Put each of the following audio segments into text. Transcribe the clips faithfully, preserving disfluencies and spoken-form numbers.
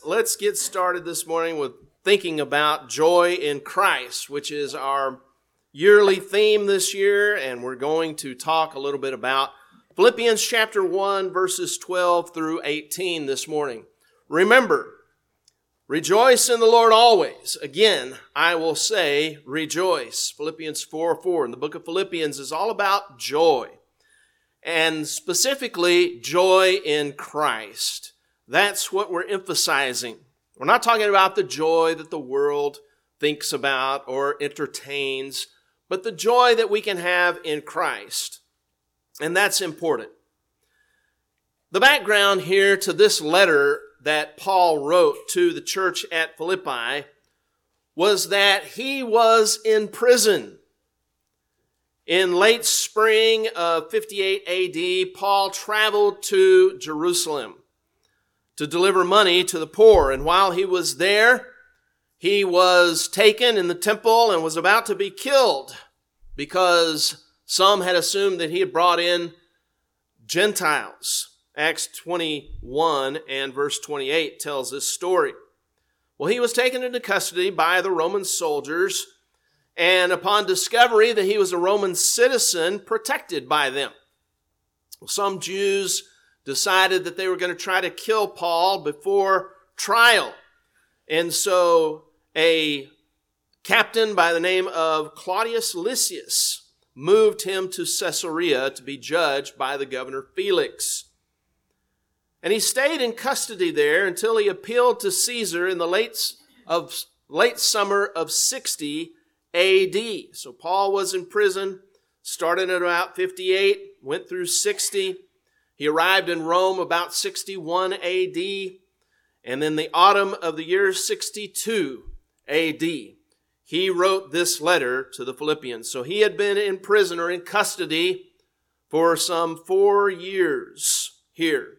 Let's get started this morning with thinking about joy in Christ, which is our yearly theme this year, and we're going to talk a little bit about Philippians chapter one, verses twelve through eighteen this morning. Remember, rejoice in the Lord always. Again, I will say rejoice. Philippians four four in the book of Philippians is all about joy, and specifically joy in Christ. That's what we're emphasizing. We're not talking about the joy that the world thinks about or entertains, but the joy that we can have in Christ. And that's important. The background here to this letter that Paul wrote to the church at Philippi was that he was in prison. In late spring of fifty-eight A D, Paul traveled to Jerusalem to deliver money to the poor. And while he was there, he was taken in the temple and was about to be killed because some had assumed that he had brought in Gentiles. Acts twenty-one and verse twenty-eight tells this story. Well, he was taken into custody by the Roman soldiers, and upon discovery that he was a Roman citizen, protected by them. Well, some Jews decided that they were going to try to kill Paul before trial. And so a captain by the name of Claudius Lysias moved him to Caesarea to be judged by the governor Felix. And he stayed in custody there until he appealed to Caesar in the late, of, late summer of sixty A D. So Paul was in prison, started at about fifty-eight, went through sixty. He arrived in Rome about sixty-one A D, and in the autumn of the year sixty-two A D, he wrote this letter to the Philippians. So he had been in prison or in custody for some four years here.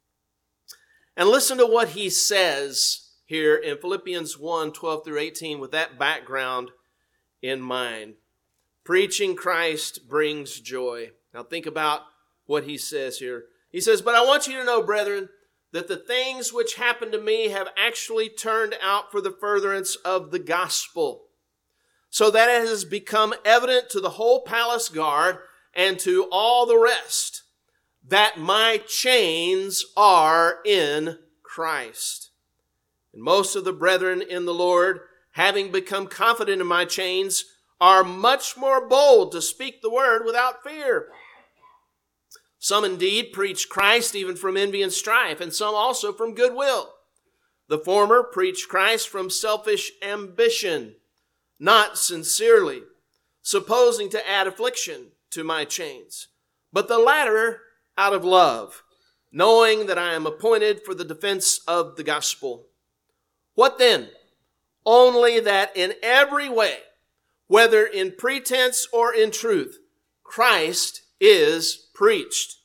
And listen to what he says here in Philippians one, twelve through eighteen with that background in mind. Preaching Christ brings joy. Now think about what he says here. He says, "But I want you to know, brethren, that the things which happened to me have actually turned out for the furtherance of the gospel, so that it has become evident to the whole palace guard and to all the rest that my chains are in Christ. And most of the brethren in the Lord, having become confident in my chains, are much more bold to speak the word without fear. Some indeed preach Christ even from envy and strife, and some also from goodwill. The former preach Christ from selfish ambition, not sincerely, supposing to add affliction to my chains. But the latter out of love, knowing that I am appointed for the defense of the gospel. What then? Only that in every way, whether in pretense or in truth, Christ is preached.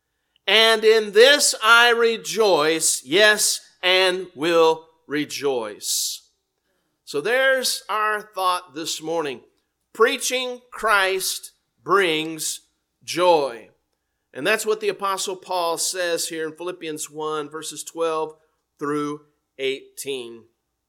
And in this I rejoice, yes, and will rejoice." So there's our thought this morning. Preaching Christ brings joy. And that's what the Apostle Paul says here in Philippians one, verses twelve through eighteen.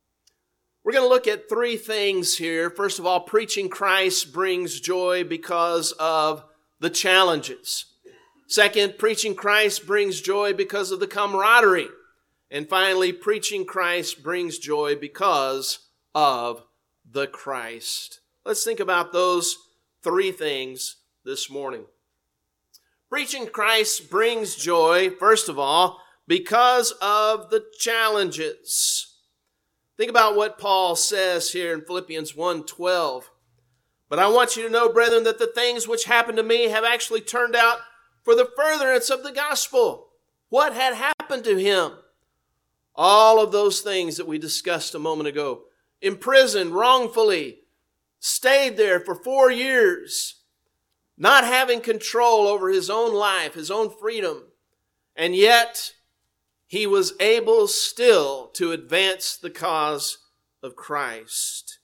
We're going to look at three things here. First of all, preaching Christ brings joy because of the challenges. Second, preaching Christ brings joy because of the camaraderie. And finally, preaching Christ brings joy because of the Christ. Let's think about those three things this morning. Preaching Christ brings joy, first of all, because of the challenges. Think about what Paul says here in Philippians one twelve. "But I want you to know, brethren, that the things which happened to me have actually turned out for the furtherance of the gospel." What had happened to him? All of those things that we discussed a moment ago. Imprisoned wrongfully, stayed there for four years, not having control over his own life, his own freedom, and yet he was able still to advance the cause of Christ.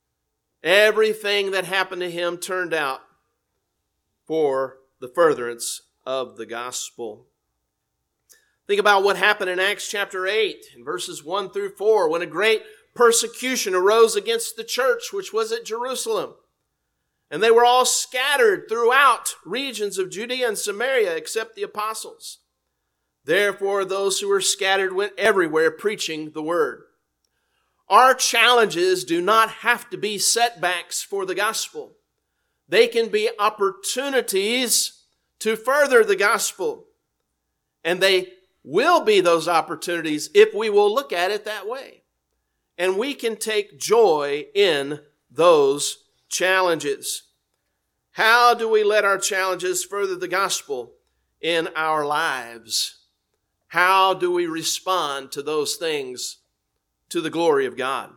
Everything that happened to him turned out for the furtherance of the gospel. Think about what happened in Acts chapter eight, in verses one through four, when a great persecution arose against the church, which was at Jerusalem. And they were all scattered throughout regions of Judea and Samaria, except the apostles. Therefore, those who were scattered went everywhere preaching the word. Our challenges do not have to be setbacks for the gospel. They can be opportunities to further the gospel. And they will be those opportunities if we will look at it that way. And we can take joy in those challenges. How do we let our challenges further the gospel in our lives? How do we respond to those things to the glory of God?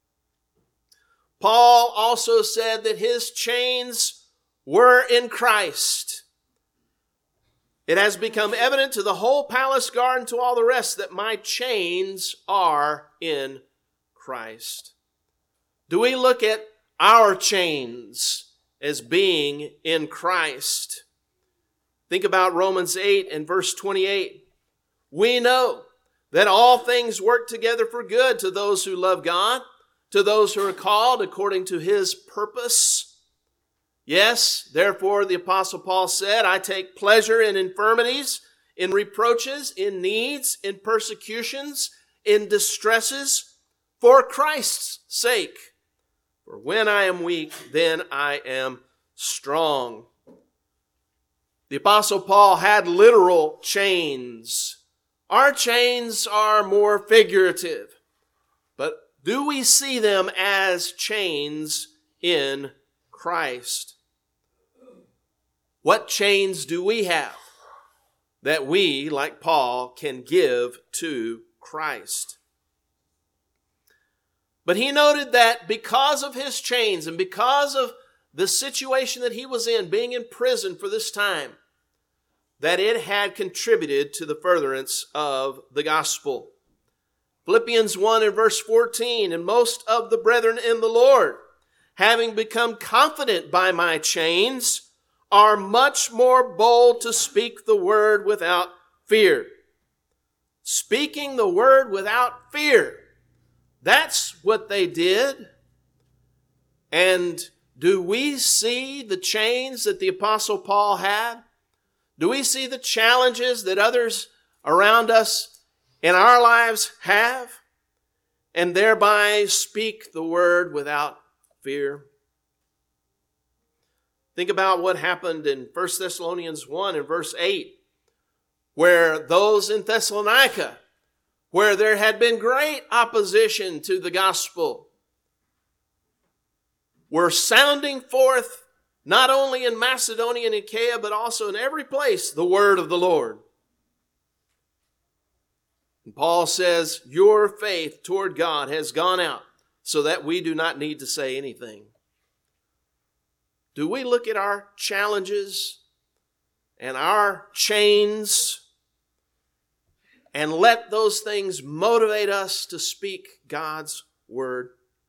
Paul also said that his chains were in Christ. It has become evident to the whole palace guard and to all the rest that my chains are in Christ. Do we look at our chains as being in Christ? Think about Romans eight and verse twenty-eight. We know that all things work together for good to those who love God, to those who are called according to his purpose. Yes, therefore the Apostle Paul said, I take pleasure in infirmities, in reproaches, in needs, in persecutions, in distresses, for Christ's sake. For when I am weak, then I am strong. The Apostle Paul had literal chains. Our chains are more figurative. But do we see them as chains in Christ? What chains do we have that we, like Paul, can give to Christ? But he noted that because of his chains and because of the situation that he was in, being in prison for this time, that it had contributed to the furtherance of the gospel. Philippians one and verse fourteen, and most of the brethren in the Lord, having become confident by my chains, are much more bold to speak the word without fear. Speaking the word without fear. That's what they did. And do we see the chains that the Apostle Paul had? Do we see the challenges that others around us in our lives have? And thereby speak the word without fear? Think about what happened in First Thessalonians one and verse eight, where those in Thessalonica, where there had been great opposition to the gospel, were sounding forth not only in Macedonia and Achaia, but also in every place, the word of the Lord. And Paul says, your faith toward God has gone out so that we do not need to say anything. Do we look at our challenges and our chains and let those things motivate us to speak God's word?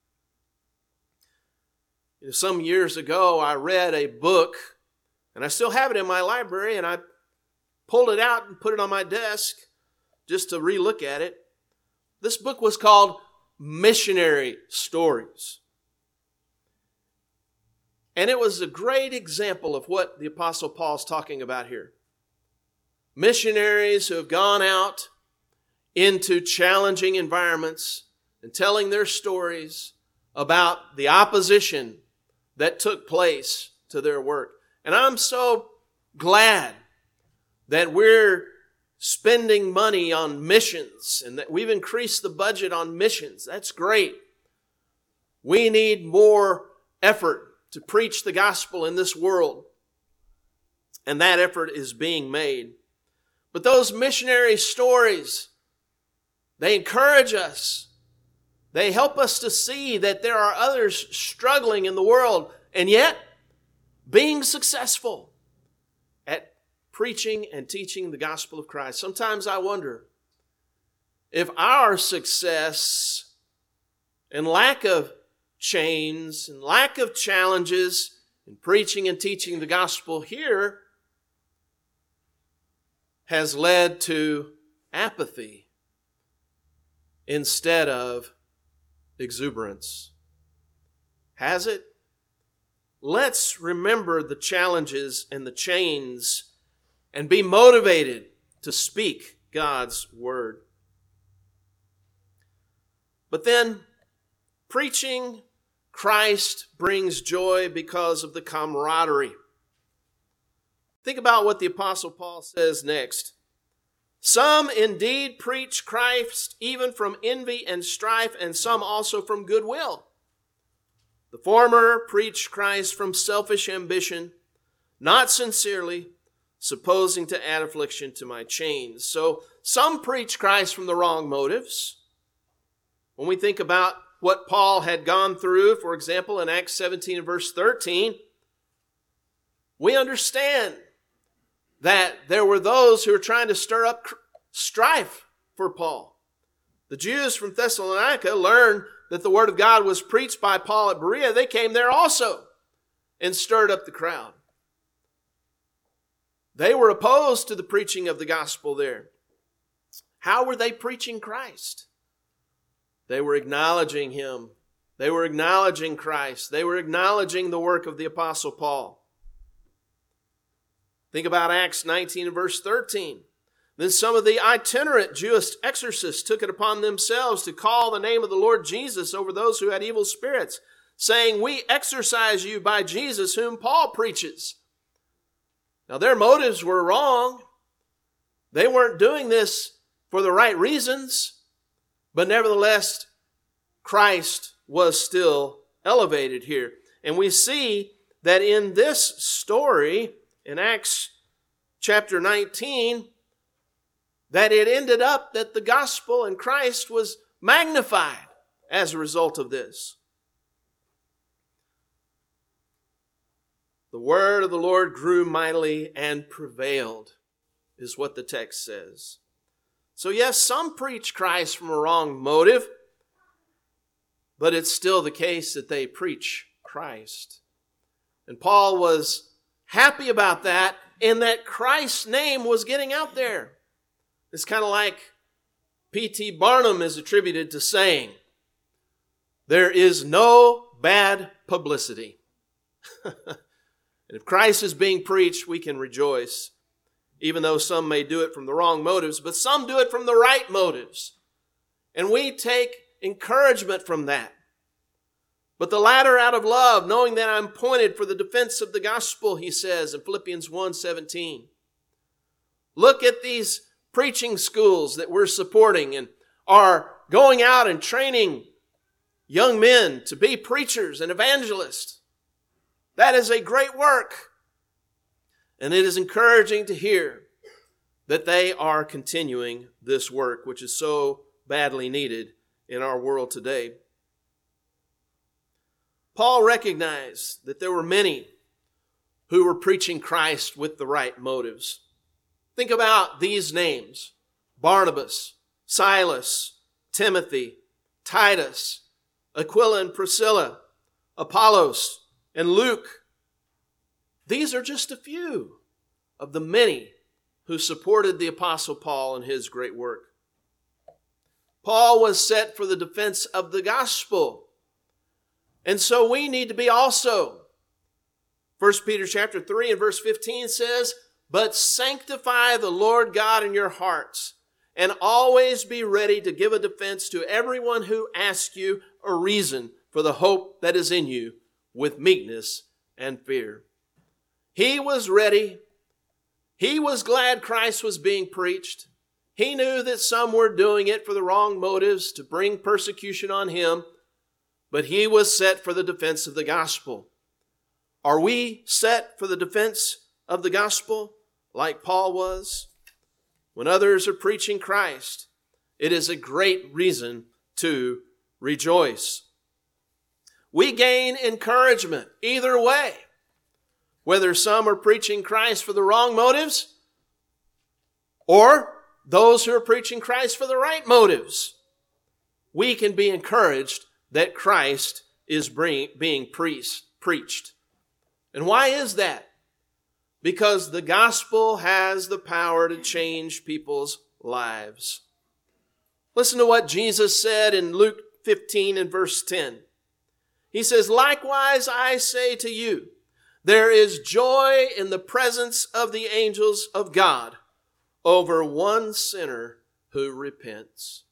You know, some years ago, I read a book, and I still have it in my library, and I pulled it out and put it on my desk just to relook at it. This book was called Missionary Stories. And it was a great example of what the Apostle Paul's talking about here. Missionaries who have gone out into challenging environments and telling their stories about the opposition that took place to their work. And I'm so glad that we're spending money on missions and that we've increased the budget on missions. That's great. We need more effort to preach the gospel in this world. And that effort is being made. But those missionary stories, they encourage us. They help us to see that there are others struggling in the world and yet being successful at preaching and teaching the gospel of Christ. Sometimes I wonder if our success and lack of chains and lack of challenges in preaching and teaching the gospel here has led to apathy instead of exuberance? Has it? Let's remember the challenges and the chains and be motivated to speak God's word. But then, preaching Christ brings joy because of the camaraderie. Think about what the Apostle Paul says next. Some indeed preach Christ even from envy and strife, and some also from goodwill. The former preach Christ from selfish ambition, not sincerely, supposing to add affliction to my chains. So some preach Christ from the wrong motives. When we think about what Paul had gone through, for example, in Acts seventeen and verse thirteen, we understand that there were those who were trying to stir up strife for Paul. The Jews from Thessalonica learned that the word of God was preached by Paul at Berea. They came there also and stirred up the crowd. They were opposed to the preaching of the gospel there. How were they preaching Christ? They were acknowledging him. They were acknowledging Christ. They were acknowledging the work of the Apostle Paul. Think about Acts nineteen and verse thirteen. Then some of the itinerant Jewish exorcists took it upon themselves to call the name of the Lord Jesus over those who had evil spirits, saying, "We exorcise you by Jesus whom Paul preaches." Now their motives were wrong. They weren't doing this for the right reasons, but nevertheless, Christ was still elevated here. And we see that in this story, in Acts chapter nineteen, that it ended up that the gospel and Christ was magnified as a result of this. The word of the Lord grew mightily and prevailed, is what the text says. So yes, some preach Christ from a wrong motive, but it's still the case that they preach Christ. And Paul was happy about that, in that Christ's name was getting out there. It's kind of like P T Barnum is attributed to saying, "There is no bad publicity." And if Christ is being preached, we can rejoice, even though some may do it from the wrong motives, but some do it from the right motives. And we take encouragement from that. But the latter out of love, knowing that I'm appointed for the defense of the gospel, he says in Philippians one seventeen. Look at these preaching schools that we're supporting and are going out and training young men to be preachers and evangelists. That is a great work. And it is encouraging to hear that they are continuing this work, which is so badly needed in our world today. Paul recognized that there were many who were preaching Christ with the right motives. Think about these names: Barnabas, Silas, Timothy, Titus, Aquila and Priscilla, Apollos, and Luke. These are just a few of the many who supported the Apostle Paul in his great work. Paul was set for the defense of the gospel. And so we need to be also. First Peter chapter three and verse fifteen says, "But sanctify the Lord God in your hearts, and always be ready to give a defense to everyone who asks you a reason for the hope that is in you, with meekness and fear." He was ready. He was glad Christ was being preached. He knew that some were doing it for the wrong motives to bring persecution on him, but he was set for the defense of the gospel. Are we set for the defense of the gospel like Paul was? When others are preaching Christ, it is a great reason to rejoice. We gain encouragement either way. Whether some are preaching Christ for the wrong motives, or those who are preaching Christ for the right motives, we can be encouraged that Christ is being preached. And why is that? Because the gospel has the power to change people's lives. Listen to what Jesus said in Luke fifteen and verse ten. He says, "Likewise I say to you, there is joy in the presence of the angels of God over one sinner who repents."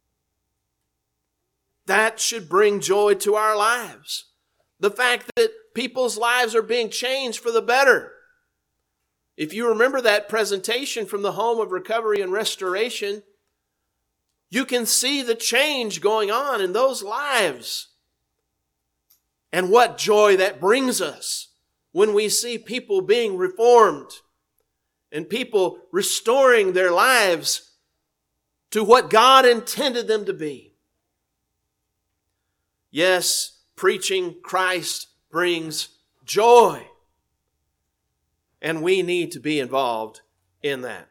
That should bring joy to our lives. The fact that people's lives are being changed for the better. If you remember that presentation from the Home of Recovery and Restoration, you can see the change going on in those lives. And what joy that brings us when we see people being reformed and people restoring their lives to what God intended them to be. Yes, preaching Christ brings joy. And we need to be involved in that.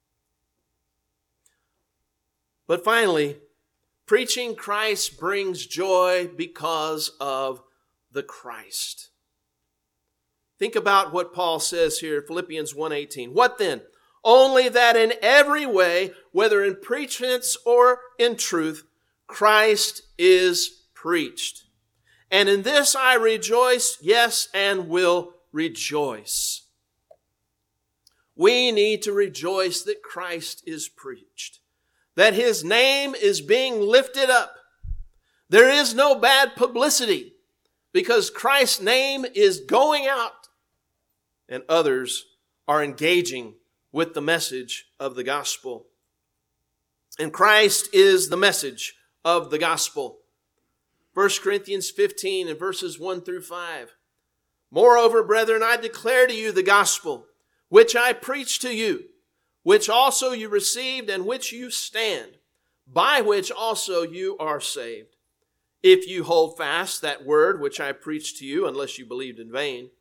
But finally, preaching Christ brings joy because of the Christ. Think about what Paul says here, Philippians one eighteen. "What then? Only that in every way, whether in pretense or in truth, Christ is preached. And in this I rejoice, yes, and will rejoice." We need to rejoice that Christ is preached, that His name is being lifted up. There is no bad publicity because Christ's name is going out and others are engaging with the message of the gospel. And Christ is the message of the gospel. First Corinthians fifteen and verses one through five. "Moreover, brethren, I declare to you the gospel, which I preached to you, which also you received and which you stand, by which also you are saved, if you hold fast that word which I preached to you, unless you believed in vain.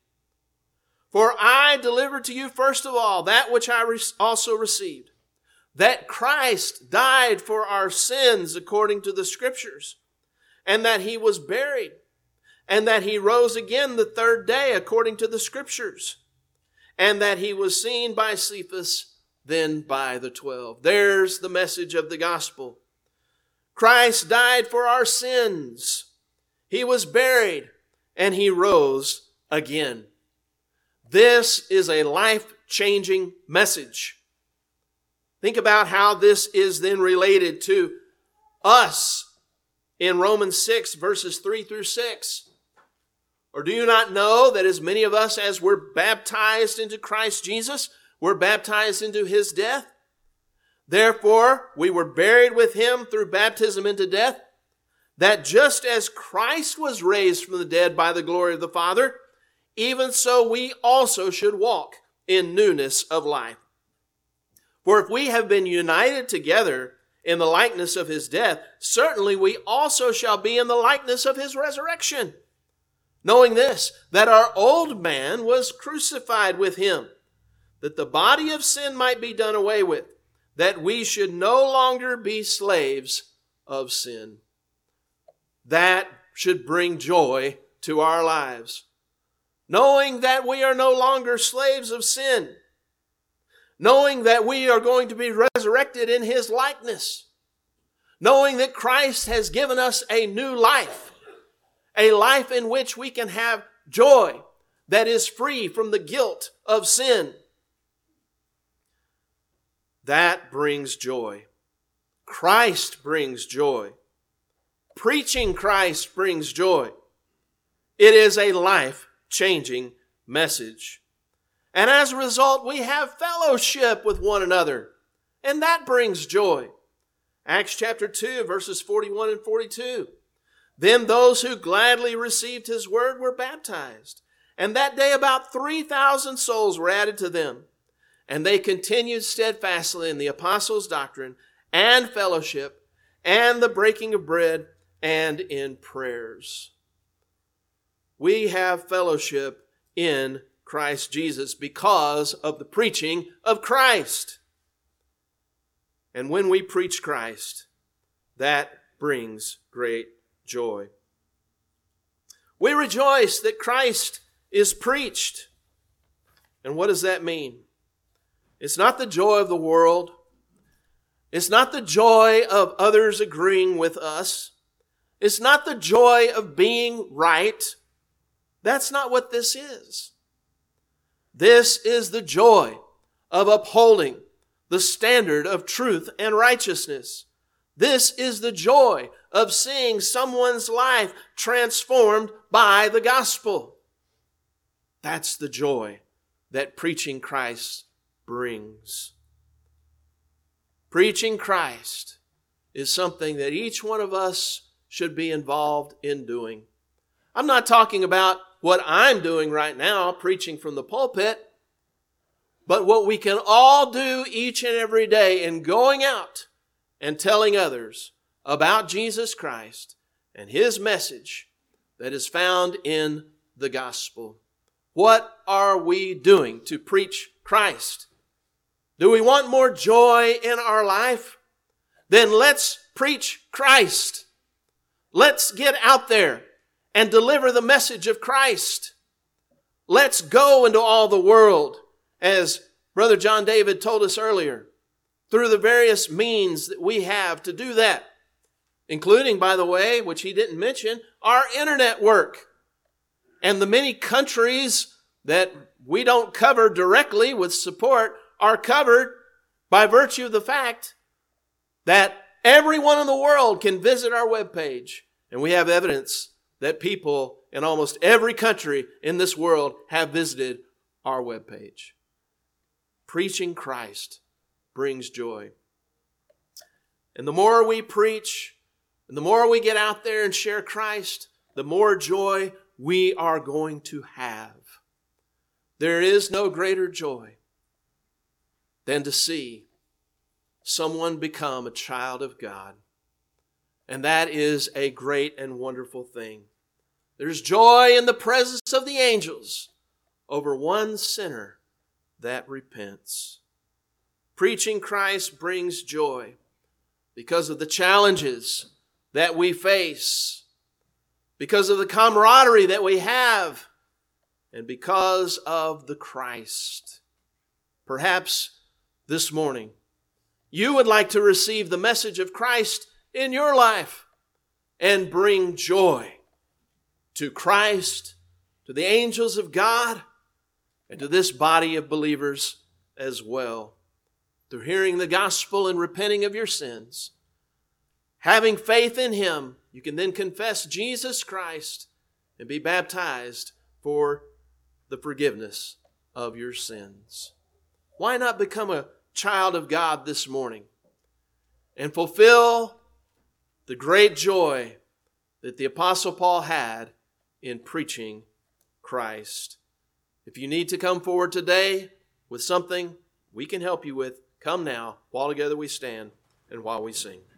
For I delivered to you first of all that which I also received, that Christ died for our sins according to the Scriptures, and that He was buried, and that He rose again the third day according to the Scriptures, and that He was seen by Cephas, then by the twelve." There's the message of the gospel. Christ died for our sins. He was buried, and He rose again. This is a life-changing message. Think about how this is then related to us in Romans six, verses three through six. "Or do you not know that as many of us as were baptized into Christ Jesus, were baptized into His death? Therefore, we were buried with Him through baptism into death, that just as Christ was raised from the dead by the glory of the Father, even so we also should walk in newness of life. For if we have been united together in the likeness of His death, certainly we also shall be in the likeness of His resurrection. Knowing this, that our old man was crucified with Him, that the body of sin might be done away with, that we should no longer be slaves of sin." That should bring joy to our lives. Knowing that we are no longer slaves of sin. Knowing that we are going to be resurrected in His likeness. Knowing that Christ has given us a new life. A life in which we can have joy that is free from the guilt of sin. That brings joy. Christ brings joy. Preaching Christ brings joy. It is a life-changing message. And as a result, we have fellowship with one another. And that brings joy. Acts chapter two, verses forty-one and forty-two. "Then those who gladly received His word were baptized. And that day about three thousand souls were added to them. And they continued steadfastly in the apostles' doctrine and fellowship and the breaking of bread and in prayers." We have fellowship in Christ Jesus because of the preaching of Christ. And when we preach Christ, that brings great joy. We rejoice that Christ is preached. And what does that mean? It's not the joy of the world. It's not the joy of others agreeing with us. It's not the joy of being right. That's not what this is. This is the joy of upholding the standard of truth and righteousness. This is the joy of seeing someone's life transformed by the gospel. That's the joy that preaching Christ brings. Preaching Christ is something that each one of us should be involved in doing. I'm not talking about what I'm doing right now, preaching from the pulpit, but what we can all do each and every day in going out and telling others about Jesus Christ and His message that is found in the gospel. What are we doing to preach Christ? Do we want more joy in our life? Then let's preach Christ. Let's get out there and deliver the message of Christ. Let's go into all the world, as Brother John David told us earlier, through the various means that we have to do that, including, by the way, which he didn't mention, our internet work and the many countries that we don't cover directly with support are covered by virtue of the fact that everyone in the world can visit our webpage. And we have evidence that people in almost every country in this world have visited our webpage. Preaching Christ brings joy. And the more we preach, and the more we get out there and share Christ, the more joy we are going to have. There is no greater joy than to see someone become a child of God. And that is a great and wonderful thing. There's joy in the presence of the angels over one sinner that repents. Preaching Christ brings joy because of the challenges that we face, because of the camaraderie that we have, and because of the Christ. Perhaps this morning you would like to receive the message of Christ in your life and bring joy to Christ, to the angels of God, and to this body of believers as well. Through hearing the gospel and repenting of your sins, having faith in Him, you can then confess Jesus Christ and be baptized for the forgiveness of your sins. Why not become a child of God this morning and fulfill the great joy that the Apostle Paul had in preaching Christ? If you need to come forward today with something we can help you with, come now, while together we stand and while we sing.